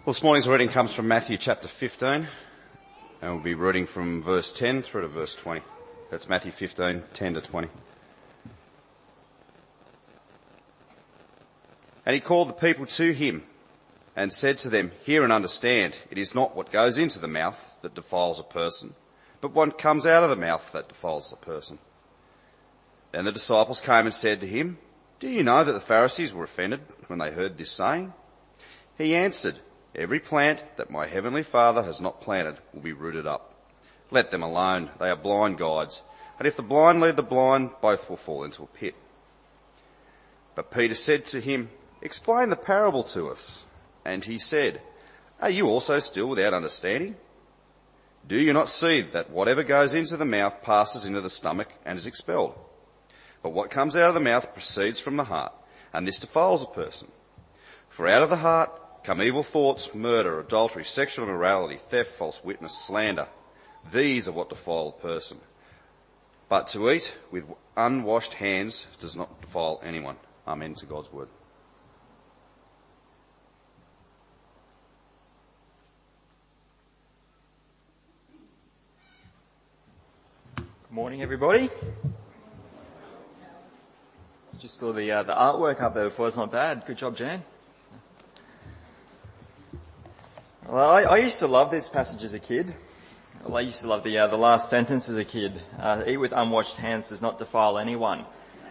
Well, this morning's reading comes from Matthew chapter 15, and we'll be reading from verse 10 through to verse 20. That's Matthew 15, 10 to 20. And he called the people to him and said to them, "Hear and understand, it is not what goes into the mouth that defiles a person, but what comes out of the mouth that defiles a person." Then the disciples came and said to him, "Do you know that the Pharisees were offended when they heard this saying?" He answered, "Every plant that my heavenly Father has not planted will be rooted up. Let them alone, they are blind guides. And if the blind lead the blind, both will fall into a pit." But Peter said to him, "Explain the parable to us." And he said, "Are you also still without understanding? Do you not see that whatever goes into the mouth passes into the stomach and is expelled? But what comes out of the mouth proceeds from the heart, and this defiles a person. For out of the heart come evil thoughts, murder, adultery, sexual immorality, theft, false witness, slander. These are what defile a person. But to eat with unwashed hands does not defile anyone." Amen to God's word. Good morning, everybody. Just saw the artwork up there before. It's not bad. Good job, Jan. Well, I used to love this passage as a kid. Well, I used to love the last sentence as a kid. Eat with unwashed hands does not defile anyone.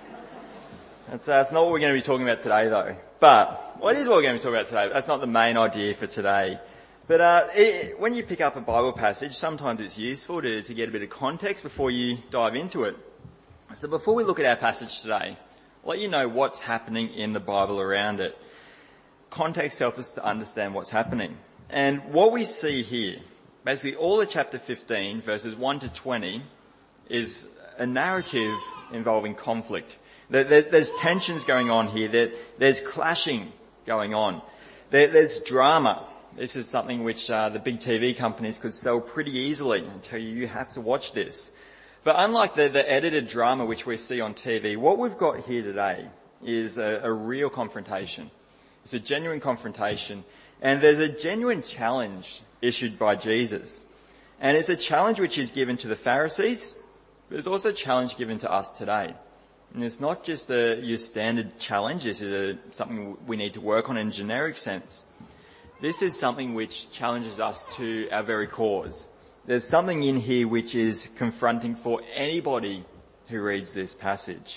That's not what we're going to be talking about today, though. But what is what we're going to be talking about today? That's not the main idea for today. But when you pick up a Bible passage, sometimes it's useful to get a bit of context before you dive into it. So before we look at our passage today, I'll let you know what's happening in the Bible around it. Context helps us to understand what's happening. And what we see here, basically all of chapter 15, verses 1 to 20, is a narrative involving conflict. There's tensions going on here. There's clashing going on. There's drama. This is something which the big TV companies could sell pretty easily and tell you have to watch this. But unlike the edited drama which we see on TV, what we've got here today is a real confrontation. It's a genuine confrontation. And there's a genuine challenge issued by Jesus. And it's a challenge which is given to the Pharisees, but it's also a challenge given to us today. And it's not just your standard challenge. This is something we need to work on in a generic sense. This is something which challenges us to our very cause. There's something in here which is confronting for anybody who reads this passage.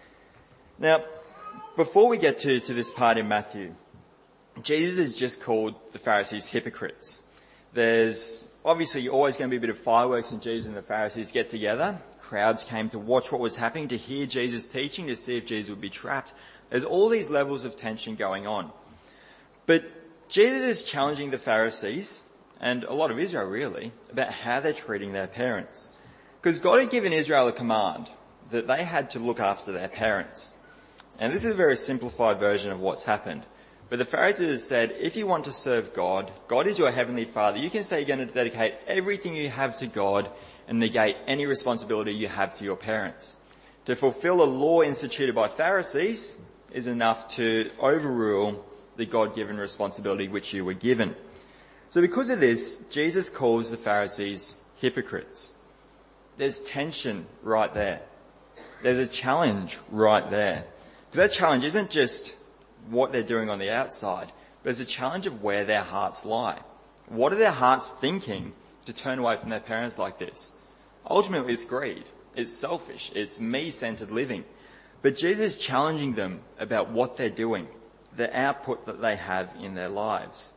Now, before we get to this part in Matthew, Jesus has just called the Pharisees hypocrites. There's obviously always going to be a bit of fireworks when Jesus and the Pharisees get together. Crowds came to watch what was happening, to hear Jesus teaching, to see if Jesus would be trapped. There's all these levels of tension going on. But Jesus is challenging the Pharisees, and a lot of Israel really, about how they're treating their parents. Because God had given Israel a command that they had to look after their parents. And this is a very simplified version of what's happened. But the Pharisees said, if you want to serve God, God is your heavenly Father. You can say you're going to dedicate everything you have to God and negate any responsibility you have to your parents. To fulfill a law instituted by Pharisees is enough to overrule the God-given responsibility which you were given. So because of this, Jesus calls the Pharisees hypocrites. There's tension right there. There's a challenge right there. Because that challenge isn't just what they're doing on the outside, but it's a challenge of where their hearts lie. What are their hearts thinking to turn away from their parents like this? Ultimately, it's greed. It's selfish. It's me-centered living. But Jesus is challenging them about what they're doing, the output that they have in their lives.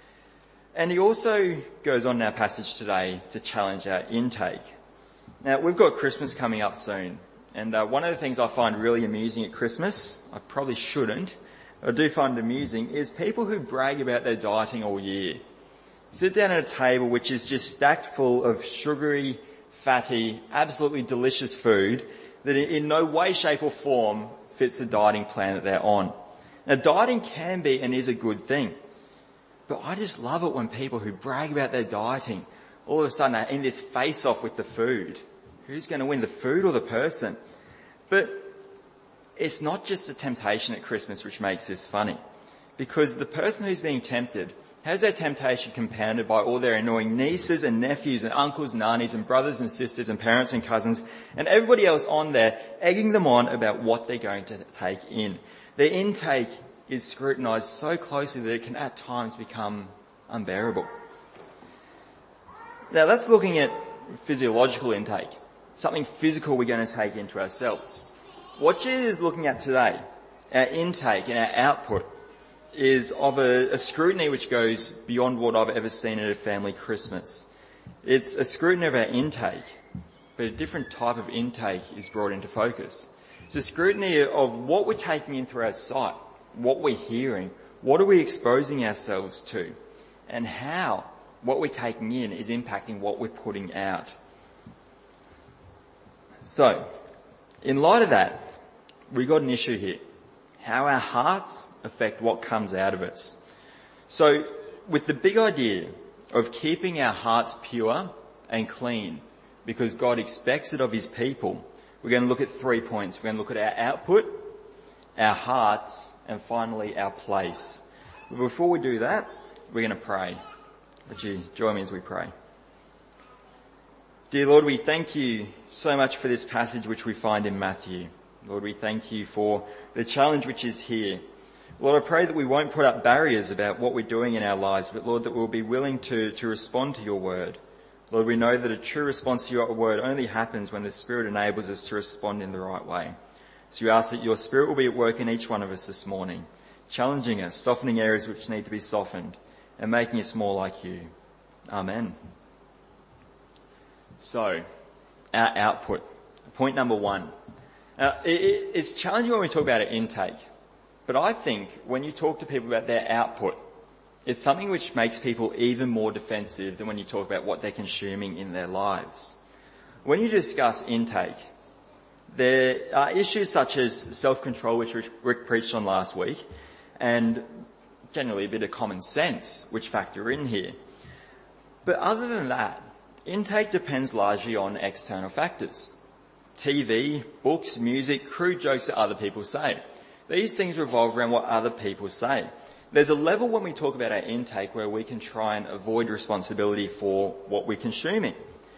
And he also goes on in our passage today to challenge our intake. Now, we've got Christmas coming up soon. And one of the things I find really amusing at Christmas, I probably shouldn't, I do find it amusing, is people who brag about their dieting all year. Sit down at a table which is just stacked full of sugary, fatty, absolutely delicious food that in no way, shape or form fits the dieting plan that they're on. Now, dieting can be and is a good thing. But I just love it when people who brag about their dieting all of a sudden are in this face-off with the food. Who's going to win, the food or the person? But it's not just the temptation at Christmas which makes this funny. Because the person who's being tempted How's their temptation compounded by all their annoying nieces and nephews and uncles and aunties and brothers and sisters and parents and cousins and everybody else on there egging them on about what they're going to take in? Their intake is scrutinised so closely that it can at times become unbearable. Now that's looking at physiological intake, something physical we're going to take into ourselves. What Jesus is looking at today, our intake and our output, is of a scrutiny which goes beyond what I've ever seen at a family Christmas. It's a scrutiny of our intake, but a different type of intake is brought into focus. It's a scrutiny of what we're taking in through our sight, what we're hearing, what are we exposing ourselves to, and how what we're taking in is impacting what we're putting out. So, in light of that, we've got an issue here. How our hearts affect what comes out of us. So, with the big idea of keeping our hearts pure and clean, because God expects it of his people, we're going to look at 3 points. We're going to look at our output, our hearts, and finally our place. But before we do that, we're going to pray. Would you join me as we pray? Dear Lord, we thank you so much for this passage which we find in Matthew. Lord, we thank you for the challenge which is here. Lord, I pray that we won't put up barriers about what we're doing in our lives, but Lord, that we'll be willing to respond to your word. Lord, we know that a true response to your word only happens when the Spirit enables us to respond in the right way. So we ask that your Spirit will be at work in each one of us this morning, challenging us, softening areas which need to be softened, and making us more like you. Amen. So, our output. Point number 1. It's challenging when we talk about our intake, but I think when you talk to people about their output, it's something which makes people even more defensive than when you talk about what they're consuming in their lives. When you discuss intake, there are issues such as self-control, which Rick preached on last week, and generally a bit of common sense, which factor in here. But other than that, intake depends largely on external factors. TV, books, music, crude jokes that other people say. These things revolve around what other people say. There's a level when we talk about our intake where we can try and avoid responsibility for what we're consuming.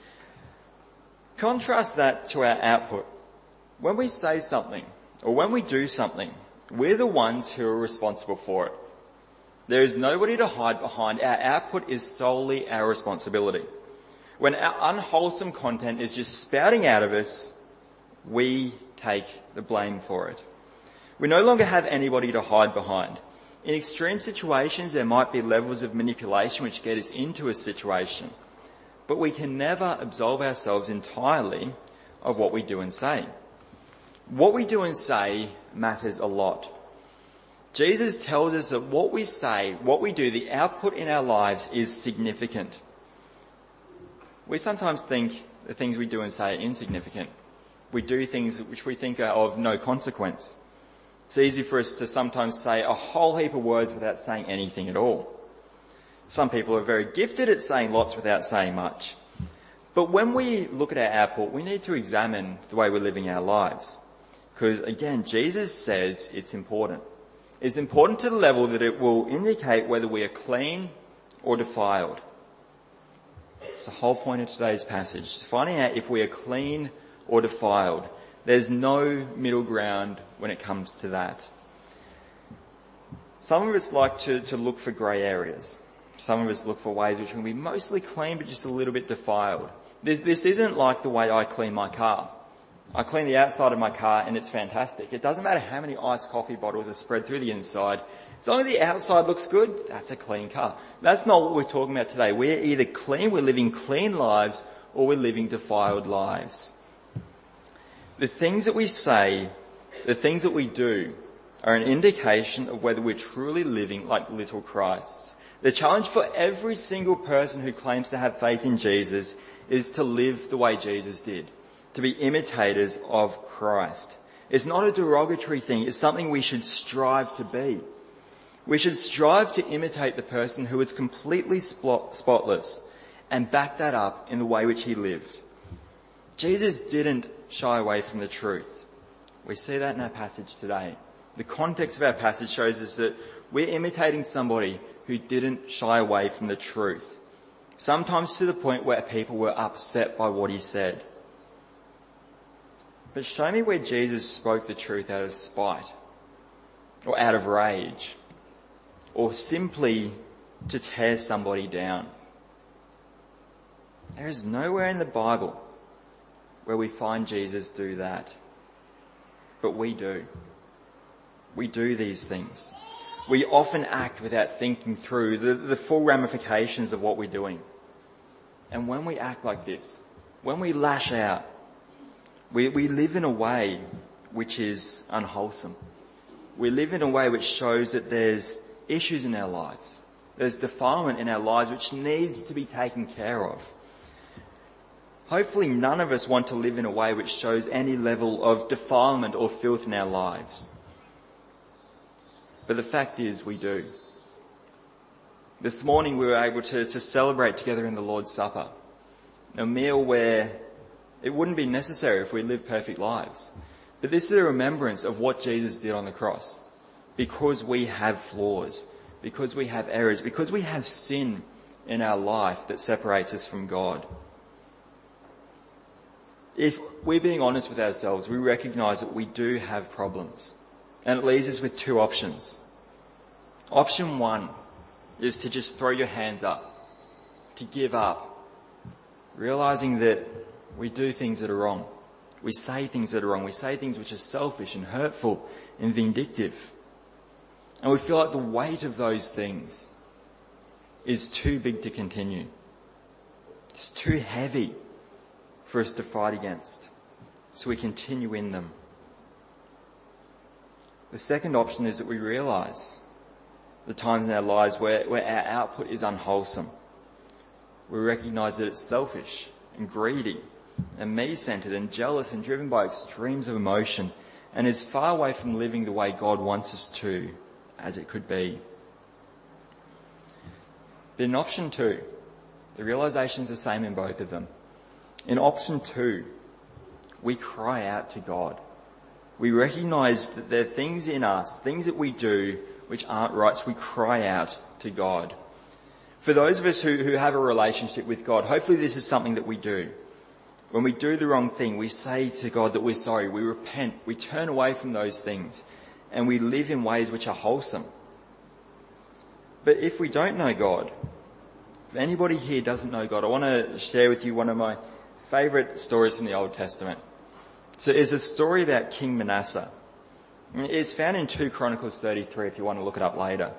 Contrast that to our output. When we say something, or when we do something, we're the ones who are responsible for it. There is nobody to hide behind. Our output is solely our responsibility. When our unwholesome content is just spouting out of us, we take the blame for it. We no longer have anybody to hide behind. In extreme situations, there might be levels of manipulation which get us into a situation, but we can never absolve ourselves entirely of what we do and say. What we do and say matters a lot. Jesus tells us that what we say, what we do, the output in our lives is significant. We sometimes think the things we do and say are insignificant. We do things which we think are of no consequence. It's easy for us to sometimes say a whole heap of words without saying anything at all. Some people are very gifted at saying lots without saying much. But when we look at our output, we need to examine the way we're living our lives. Because again, Jesus says it's important. It's important to the level that it will indicate whether we are clean or defiled. It's the whole point of today's passage. Finding out if we are clean or defiled. There's no middle ground when it comes to that. Some of us like to look for grey areas. Some of us look for ways which can be mostly clean but just a little bit defiled. This isn't like the way I clean my car. I clean the outside of my car and it's fantastic. It doesn't matter how many iced coffee bottles are spread through the inside. As long as the outside looks good, that's a clean car. That's not what we're talking about today. We're either clean, we're living clean lives, or we're living defiled lives. The things that we say, the things that we do, are an indication of whether we're truly living like little Christs. The challenge for every single person who claims to have faith in Jesus is to live the way Jesus did, to be imitators of Christ. It's not a derogatory thing, it's something we should strive to be. We should strive to imitate the person who is completely spotless and back that up in the way which he lived. Jesus didn't shy away from the truth. We see that in our passage today. The context of our passage shows us that we're imitating somebody who didn't shy away from the truth, sometimes to the point where people were upset by what he said. But show me where Jesus spoke the truth out of spite, or out of rage, or simply to tear somebody down. There is nowhere in the Bible where we find Jesus do that. But we do. We do these things. We often act without thinking through the full ramifications of what we're doing. And when we act like this, when we lash out, we live in a way which is unwholesome. We live in a way which shows that there's issues in our lives. There's defilement in our lives which needs to be taken care of. Hopefully none of us want to live in a way which shows any level of defilement or filth in our lives. But the fact is, we do. This morning we were able to celebrate together in the Lord's Supper. A meal where it wouldn't be necessary if we lived perfect lives. But this is a remembrance of what Jesus did on the cross. Because we have flaws, because we have errors, because we have sin in our life that separates us from God. If we're being honest with ourselves, we recognise that we do have problems. And it leaves us with two options. Option one is to just throw your hands up, to give up, realising that we do things that are wrong. We say things that are wrong. We say things which are selfish and hurtful and vindictive. And we feel like the weight of those things is too big to continue. It's too heavy for us to fight against. So we continue in them. The second option is that we realise the times in our lives where our output is unwholesome. We recognise that it's selfish and greedy and me-centred and jealous and driven by extremes of emotion and is far away from living the way God wants us to, as it could be. But in option two, the realisation is the same in both of them. In option two, we cry out to God. We recognise that there are things in us, things that we do which aren't right, so we cry out to God. For those of us who have a relationship with God, hopefully this is something that we do. When we do the wrong thing, we say to God that we're sorry, we repent, we turn away from those things, and we live in ways which are wholesome. But if we don't know God, if anybody here doesn't know God, I want to share with you one of my favourite stories from the Old Testament. So it's a story about King Manasseh. It's found in 2 Chronicles 33 if you want to look it up later.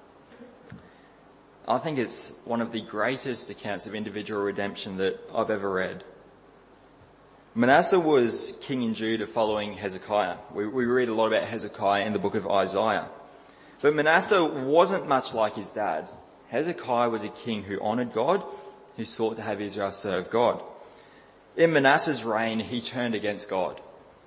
I think it's one of the greatest accounts of individual redemption that I've ever read. Manasseh was king in Judah following Hezekiah. We read a lot about Hezekiah in the book of Isaiah. But Manasseh wasn't much like his dad. Hezekiah was a king who honoured God, who sought to have Israel serve God. In Manasseh's reign, he turned against God.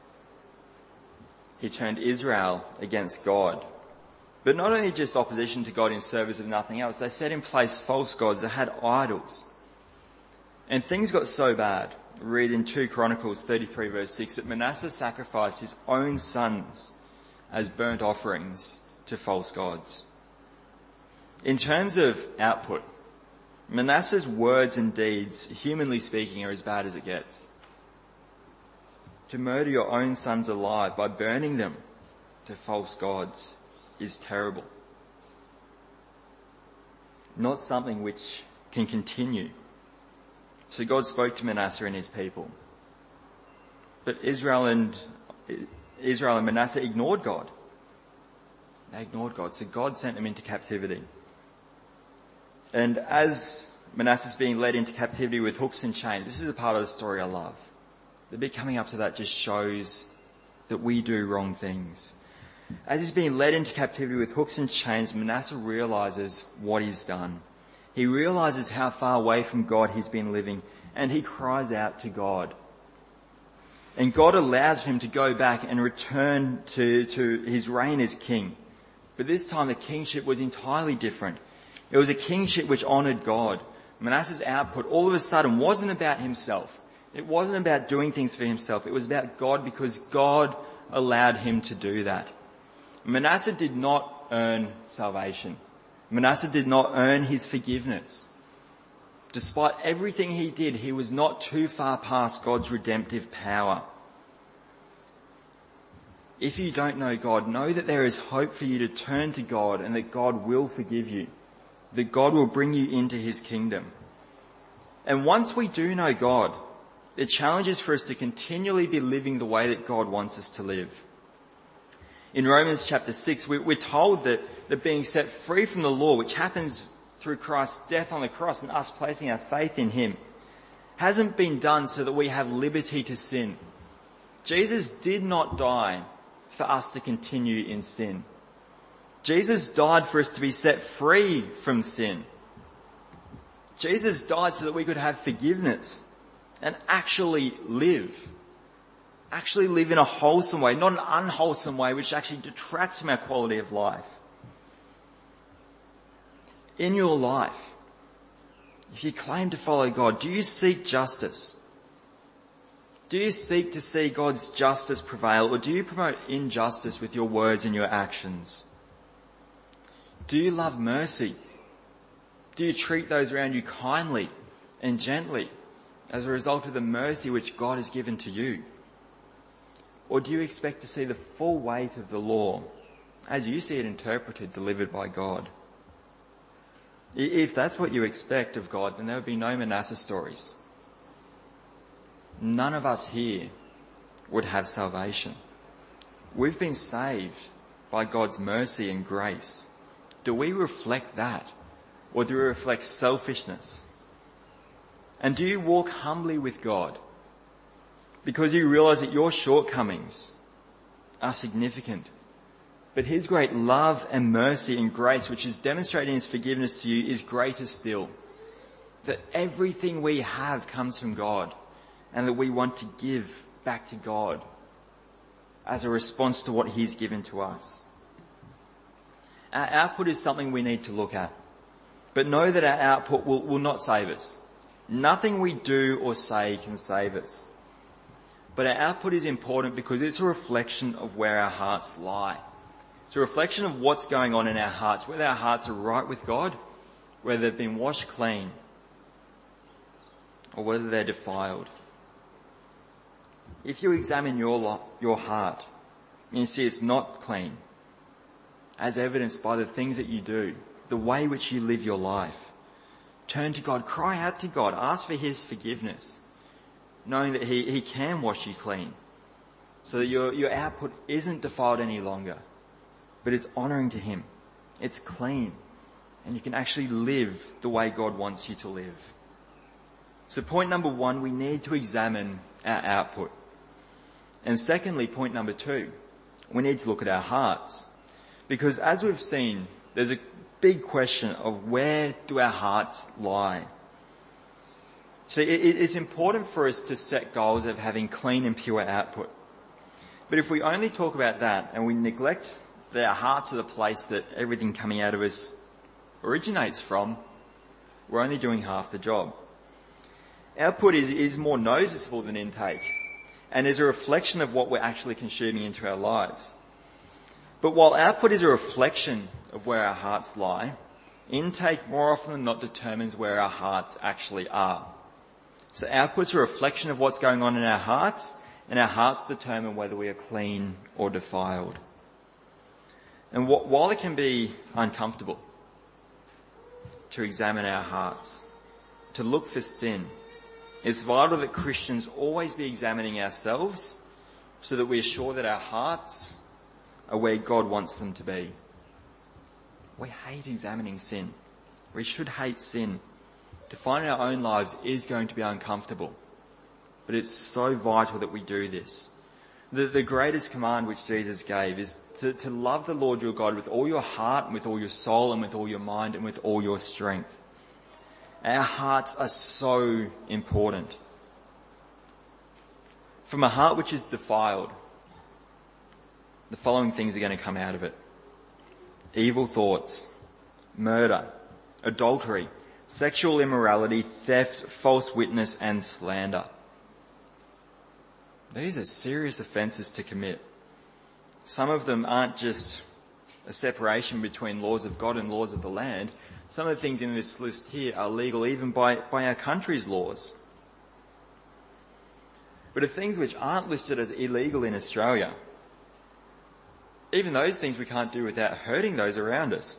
He turned Israel against God. But not only just opposition to God in service of nothing else, they set in place false gods. They had idols. And things got so bad, read in 2 Chronicles 33 verse 6, that Manasseh sacrificed his own sons as burnt offerings to false gods. In terms of output, Manasseh's words and deeds, humanly speaking, are as bad as it gets. To murder your own sons alive by burning them to false gods is terrible. Not something which can continue. So God spoke to Manasseh and his people. But Israel and Manasseh ignored God. They ignored God. So God sent them into captivity. And as Manasseh's being led into captivity with hooks and chains, this is a part of the story I love. The bit coming up to that just shows that we do wrong things. As he's being led into captivity with hooks and chains, Manasseh realises what he's done. He realises how far away from God he's been living, and he cries out to God. And God allows him to go back and return to his reign as king. But this time the kingship was entirely different. It was a kingship which honoured God. Manasseh's output all of a sudden wasn't about himself. It wasn't about doing things for himself. It was about God, because God allowed him to do that. Manasseh did not earn salvation. Manasseh did not earn his forgiveness. Despite everything he did, he was not too far past God's redemptive power. If you don't know God, know that there is hope for you to turn to God and that God will forgive you, that God will bring you into his kingdom. And once we do know God, the challenge is for us to continually be living the way that God wants us to live. In Romans chapter 6, we're told that being set free from the law, which happens through Christ's death on the cross and us placing our faith in him, hasn't been done so that we have liberty to sin. Jesus did not die for us to continue in sin. Jesus died for us to be set free from sin. Jesus died so that we could have forgiveness and actually live in a wholesome way, not an unwholesome way which actually detracts from our quality of life. In your life, if you claim to follow God, do you seek justice? Do you seek to see God's justice prevail, or do you promote injustice with your words and your actions? Do you love mercy? Do you treat those around you kindly and gently as a result of the mercy which God has given to you? Or do you expect to see the full weight of the law, as you see it interpreted, delivered by God? If that's what you expect of God, then there would be no Manasseh stories. None of us here would have salvation. We've been saved by God's mercy and grace. Do we reflect that? Or do we reflect selfishness? And do you walk humbly with God because you realize that your shortcomings are significant, but his great love and mercy and grace, which is demonstrated in his forgiveness to you, is greater still? That everything we have comes from God and that we want to give back to God as a response to what he's given to us. Our output is something we need to look at, but know that our output will not save us. Nothing we do or say can save us. But our output is important because it's a reflection of where our hearts lie. It's a reflection of what's going on in our hearts, whether our hearts are right with God, whether they've been washed clean, or whether they're defiled. If you examine your heart and you see it's not clean, as evidenced by the things that you do, the way which you live your life, turn to God, cry out to God, ask for his forgiveness, knowing that he can wash you clean, so that your output isn't defiled any longer, but it's honouring to him. It's clean, and you can actually live the way God wants you to live. So point number 1, we need to examine our output. And secondly, point number 2, we need to look at our hearts. Because as we've seen, there's a big question of where do our hearts lie? So it's important for us to set goals of having clean and pure output. But if we only talk about that and we neglect that our hearts are the place that everything coming out of us originates from, we're only doing half the job. Output is more noticeable than intake, and is a reflection of what we're actually consuming into our lives. But while output is a reflection of where our hearts lie, intake more often than not determines where our hearts actually are. So output's a reflection of what's going on in our hearts, and our hearts determine whether we are clean or defiled. And while it can be uncomfortable to examine our hearts, to look for sin, it's vital that Christians always be examining ourselves so that we are sure that our hearts are where God wants them to be. We hate examining sin. We should hate sin. To find our own lives is going to be uncomfortable, but it's so vital that we do this. The greatest command which Jesus gave is to love the Lord your God with all your heart and with all your soul and with all your mind and with all your strength. Our hearts are so important. From a heart which is defiled, the following things are going to come out of it: evil thoughts, murder, adultery, sexual immorality, theft, false witness, and slander. These are serious offences to commit. Some of them aren't just a separation between laws of God and laws of the land, some of the things in this list here are legal even by our country's laws. But of things which aren't listed as illegal in Australia, even those things we can't do without hurting those around us.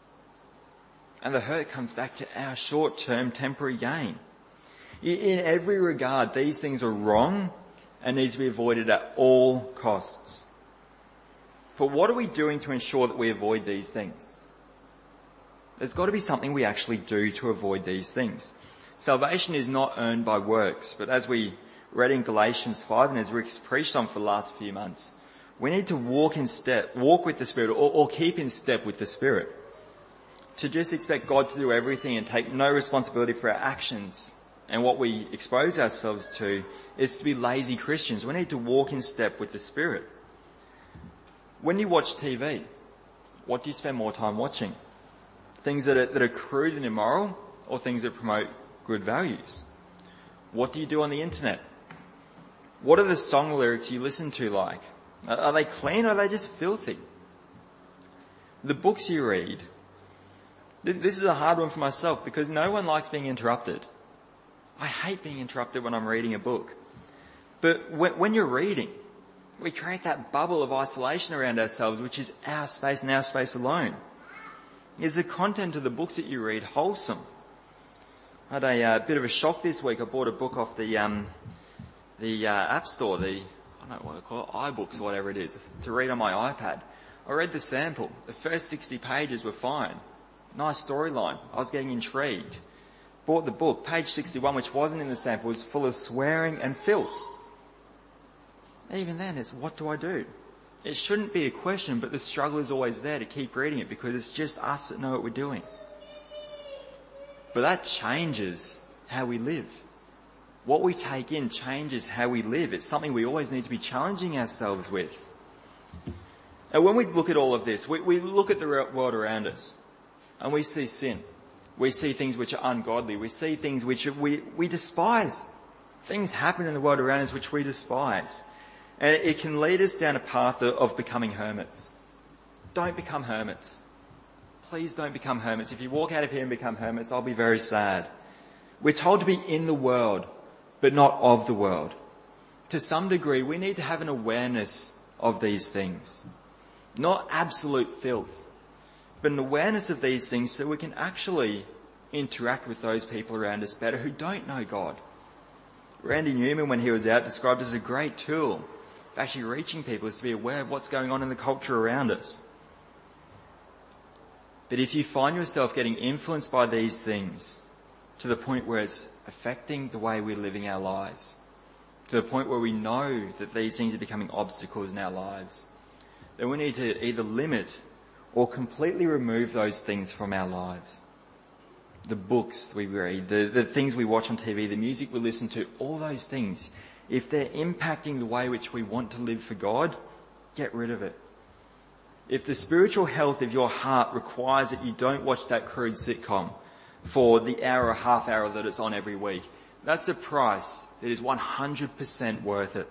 And the hurt comes back to our short-term temporary gain. In every regard, these things are wrong and need to be avoided at all costs. But what are we doing to ensure that we avoid these things? There's got to be something we actually do to avoid these things. Salvation is not earned by works, but as we read in Galatians 5 and as Rick's preached on for the last few months, we need to walk with the Spirit or keep in step with the Spirit. To just expect God to do everything and take no responsibility for our actions and what we expose ourselves to is to be lazy Christians. We need to walk in step with the Spirit. When you watch TV, what do you spend more time watching? Things that are crude and immoral or things that promote good values? What do you do on the internet? What are the song lyrics you listen to like? Are they clean or are they just filthy? The books you read. This is a hard one for myself because no one likes being interrupted. I hate being interrupted when I'm reading a book. But when you're reading, we create that bubble of isolation around ourselves, which is our space and our space alone. Is the content of the books that you read wholesome? I had a bit of a shock this week. I bought a book off the App Store, I don't know what they call it, iBooks or whatever it is, to read on my iPad. I read the sample. The first 60 pages were fine. Nice storyline. I was getting intrigued. Bought the book. Page 61, which wasn't in the sample, was full of swearing and filth. Even then, it's what do I do? It shouldn't be a question, but the struggle is always there to keep reading it because it's just us that know what we're doing. But that changes how we live. What we take in changes how we live. It's something we always need to be challenging ourselves with. And when we look at all of this, we look at the world around us and we see sin. We see things which are ungodly. We see things which we despise. Things happen in the world around us which we despise. And it can lead us down a path of becoming hermits. Don't become hermits. Please don't become hermits. If you walk out of here and become hermits, I'll be very sad. We're told to be in the world, but not of the world. To some degree, we need to have an awareness of these things. Not absolute filth, but an awareness of these things so we can actually interact with those people around us better who don't know God. Randy Newman, when he was out, described as a great tool for actually reaching people is to be aware of what's going on in the culture around us. But if you find yourself getting influenced by these things to the point where it's affecting the way we're living our lives, to the point where we know that these things are becoming obstacles in our lives, then we need to either limit or completely remove those things from our lives. The books we read, the things we watch on TV, the music we listen to, all those things, if they're impacting the way which we want to live for God, get rid of it. If the spiritual health of your heart requires that you don't watch that crude sitcom for the hour or half hour that it's on every week, that's a price that is 100% worth it.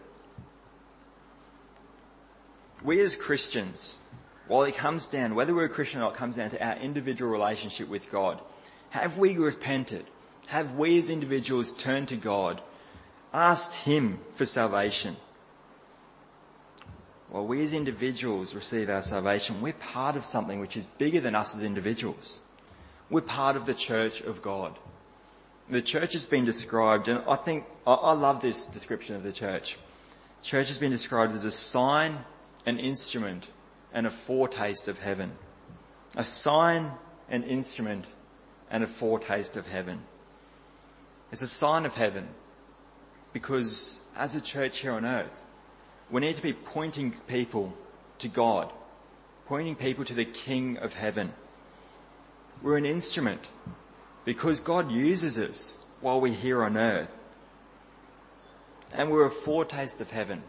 We as Christians, while it comes down, whether we're a Christian or not, it comes down to our individual relationship with God. Have we repented? Have we as individuals turned to God, asked Him for salvation? While we as individuals receive our salvation, we're part of something which is bigger than us as individuals. We're part of the church of God. The church has been described, and I love this description of the church. Church has been described as a sign, an instrument, and a foretaste of heaven. A sign, an instrument, and a foretaste of heaven. It's a sign of heaven because as a church here on earth, we need to be pointing people to God, pointing people to the King of heaven. We're an instrument because God uses us while we're here on earth. And we're a foretaste of heaven.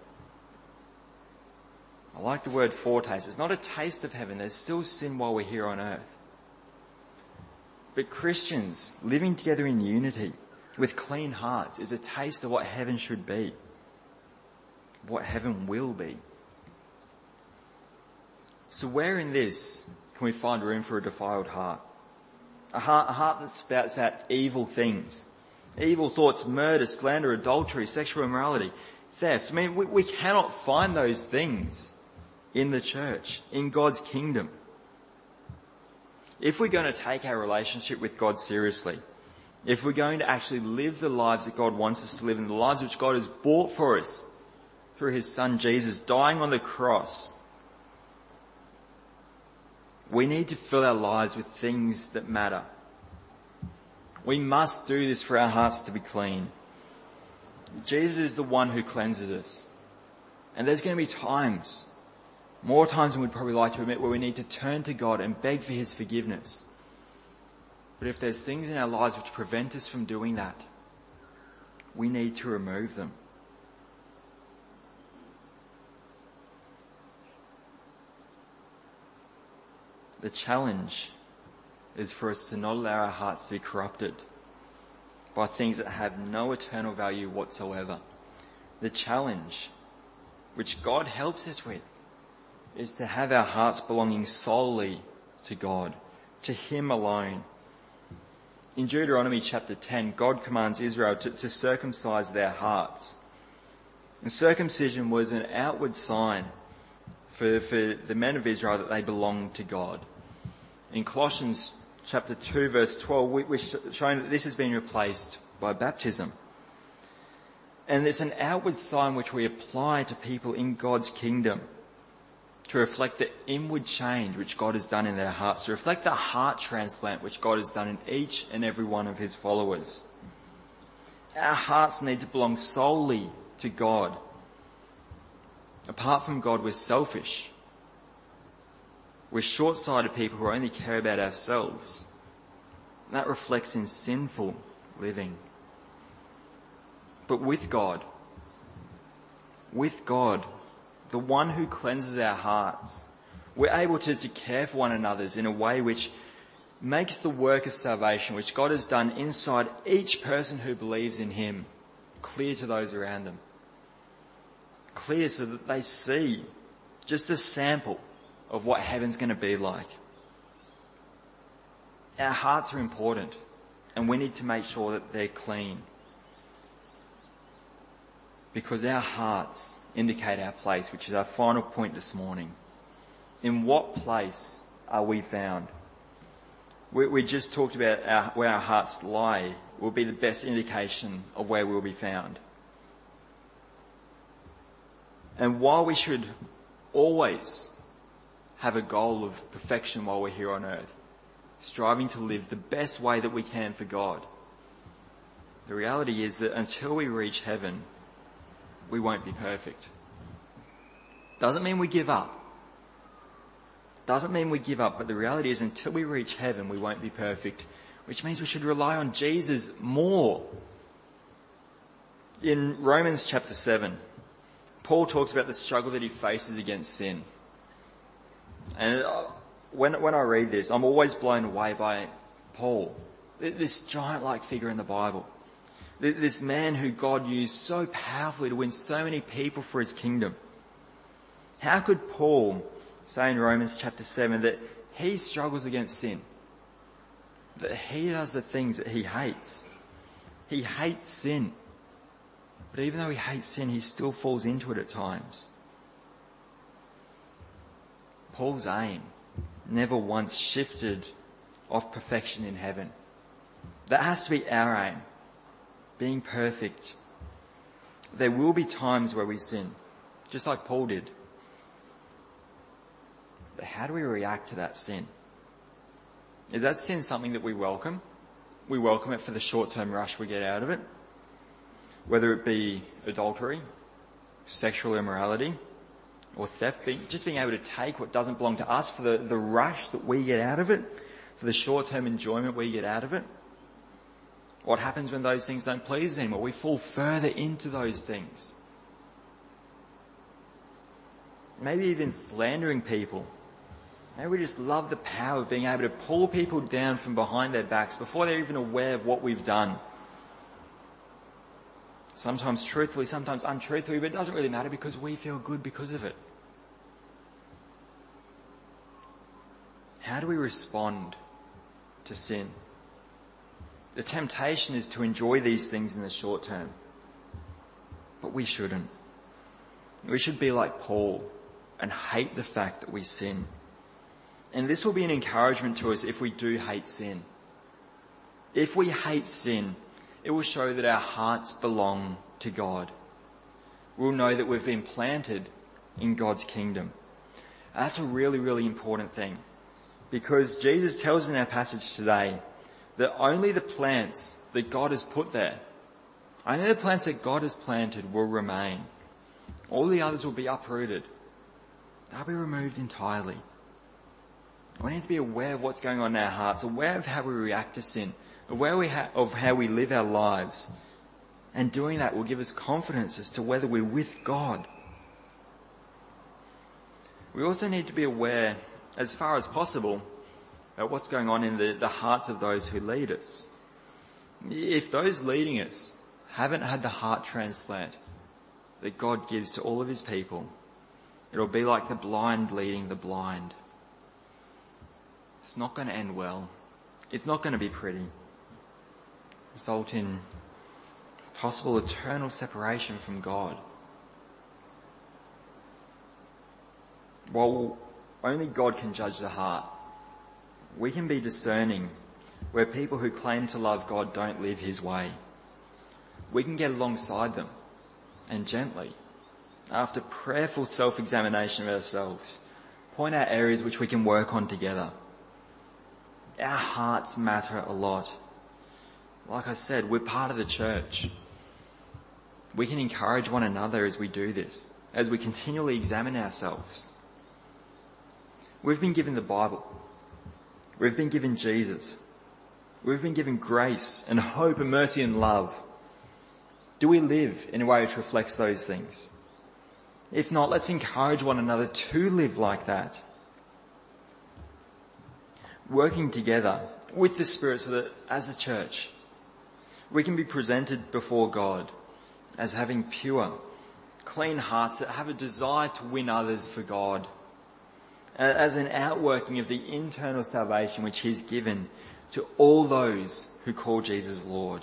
I like the word foretaste. It's not a taste of heaven. There's still sin while we're here on earth. But Christians living together in unity with clean hearts is a taste of what heaven should be, what heaven will be. So where in this can we find room for a defiled heart? A heart that spouts out evil things. Evil thoughts, murder, slander, adultery, sexual immorality, theft. I mean, we cannot find those things in the church, in God's kingdom. If we're going to take our relationship with God seriously, if we're going to actually live the lives that God wants us to live, and the lives which God has bought for us through his son Jesus dying on the cross, we need to fill our lives with things that matter. We must do this for our hearts to be clean. Jesus is the one who cleanses us. And there's going to be times, more times than we'd probably like to admit, where we need to turn to God and beg for his forgiveness. But if there's things in our lives which prevent us from doing that, we need to remove them. The challenge is for us to not allow our hearts to be corrupted by things that have no eternal value whatsoever. The challenge, which God helps us with, is to have our hearts belonging solely to God, to him alone. In Deuteronomy chapter 10, God commands Israel to circumcise their hearts. And circumcision was an outward sign for the men of Israel that they belonged to God. In Colossians chapter 2 verse 12, we're showing that this has been replaced by baptism. And it's an outward sign which we apply to people in God's kingdom to reflect the inward change which God has done in their hearts, to reflect the heart transplant which God has done in each and every one of his followers. Our hearts need to belong solely to God. Apart from God, we're selfish. We're short-sighted people who only care about ourselves. And that reflects in sinful living. But with God, the one who cleanses our hearts, we're able to care for one another in a way which makes the work of salvation, which God has done inside each person who believes in him, clear to those around them. Clear so that they see just a sample of what heaven's going to be like. Our hearts are important, and we need to make sure that they're clean. Because our hearts indicate our place, which is our final point this morning. In what place are we found? We just talked about where our hearts lie will be the best indication of where we'll be found. And while we should always have a goal of perfection while we're here on earth, striving to live the best way that we can for God, the reality is that until we reach heaven, we won't be perfect. Doesn't mean we give up. But the reality is until we reach heaven, we won't be perfect, which means we should rely on Jesus more. In Romans chapter 7, Paul talks about the struggle that he faces against sin. And when I read this, I'm always blown away by Paul, this giant-like figure in the Bible. This man who God used so powerfully to win so many people for his kingdom. How could Paul say in Romans chapter 7 that he struggles against sin? That he does the things that he hates. He hates sin. But even though he hates sin, he still falls into it at times. Paul's aim never once shifted off perfection in heaven. That has to be our aim. Being perfect. There will be times where we sin, just like Paul did. But how do we react to that sin? Is that sin something that we welcome? We welcome it for the short-term rush we get out of it. Whether it be adultery, sexual immorality, or theft, just being able to take what doesn't belong to us for the rush that we get out of it, for the short-term enjoyment we get out of it. What happens when those things don't please us anymore? We fall further into those things. Maybe even slandering people. Maybe we just love the power of being able to pull people down from behind their backs before they're even aware of what we've done. Sometimes truthfully, sometimes untruthfully, but it doesn't really matter because we feel good because of it. how do we respond to sin? The temptation is to enjoy these things in the short term, but we shouldn't. We should be like Paul and hate the fact that we sin. And this will be an encouragement to us if we do hate sin. If we hate sin, it will show that our hearts belong to God. We'll know that we've been planted in God's kingdom. And that's a really, really important thing, because Jesus tells us in our passage today that only the plants that God has put there, only the plants that God has planted will remain. All the others will be uprooted. They'll be removed entirely. We need to be aware of what's going on in our hearts, aware of how we react to sin, aware of how we live our lives. And doing that will give us confidence as to whether we're with God. We also need to be aware, as far as possible, of what's going on in the hearts of those who lead us. If those leading us haven't had the heart transplant that God gives to all of his people, it'll be like the blind leading the blind. It's not going to end well. It's not going to be pretty. Result in possible eternal separation from God. While only God can judge the heart, we can be discerning where people who claim to love God don't live his way. We can get alongside them and gently, after prayerful self-examination of ourselves, point out areas which we can work on together. Our hearts matter a lot. Like I said, we're part of the church. We can encourage one another as we do this, as we continually examine ourselves. We've been given the Bible. We've been given Jesus. We've been given grace and hope and mercy and love. Do we live in a way which reflects those things? If not, let's encourage one another to live like that. Working together with the Spirit so that as a church, we can be presented before God as having pure, clean hearts that have a desire to win others for God, as an outworking of the internal salvation which he's given to all those who call Jesus Lord.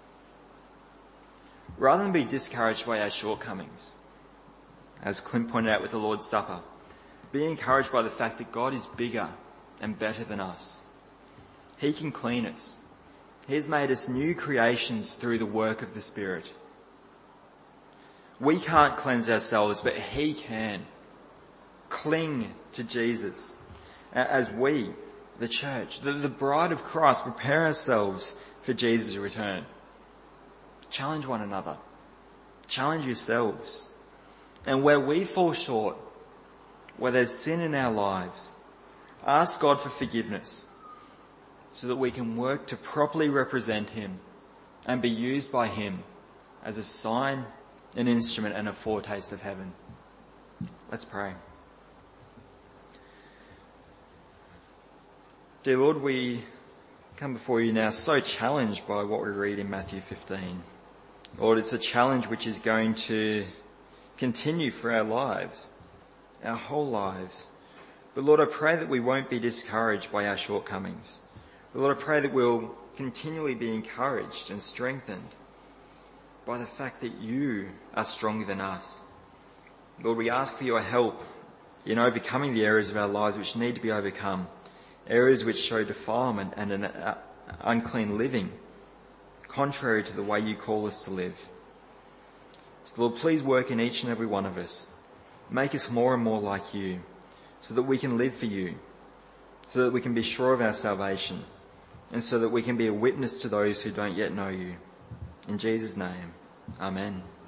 Rather than be discouraged by our shortcomings, as Clint pointed out with the Lord's Supper, be encouraged by the fact that God is bigger and better than us. He can clean us. He has made us new creations through the work of the Spirit. We can't cleanse ourselves, but he can. Cling to Jesus as we, the church, the bride of Christ, prepare ourselves for Jesus' return. Challenge one another. Challenge yourselves. And where we fall short, where there's sin in our lives, ask God for forgiveness so that we can work to properly represent him and be used by him as a sign, an instrument, and a foretaste of heaven. Let's pray. Dear Lord, we come before you now so challenged by what we read in Matthew 15. Lord, it's a challenge which is going to continue for our lives, our whole lives. But Lord, I pray that we won't be discouraged by our shortcomings. But Lord, I pray that we'll continually be encouraged and strengthened by the fact that you are stronger than us. Lord, we ask for your help in overcoming the areas of our lives which need to be overcome, areas which show defilement and an unclean living, contrary to the way you call us to live. So Lord, please work in each and every one of us. Make us more and more like you, so that we can live for you, so that we can be sure of our salvation, and so that we can be a witness to those who don't yet know you. In Jesus' name, amen.